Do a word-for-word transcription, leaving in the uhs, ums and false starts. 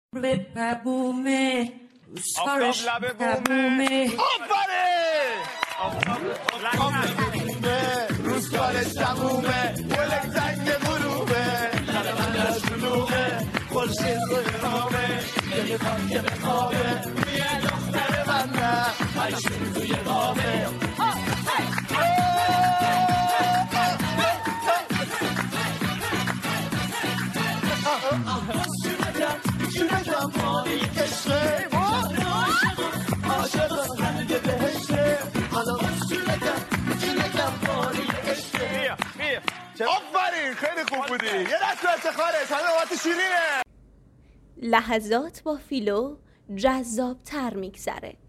ببومه آفتاب لبه بومه آفره روزگارش تمومه گلک تنگ غروبه لبه من از جنوبه خورشید روی خوابه دل خان که بخوابه میه دختر من نه پریشون توی بابه شونکم مانی کشته عاشقم هنگه بهشته حالا شونکم شونکم مانی کشته بیا بیا آفرین خیلی خوب بودی یه دست تو افتخارش همه بابت شیرینه. لحظات با فیلو جذاب‌تر میگذره.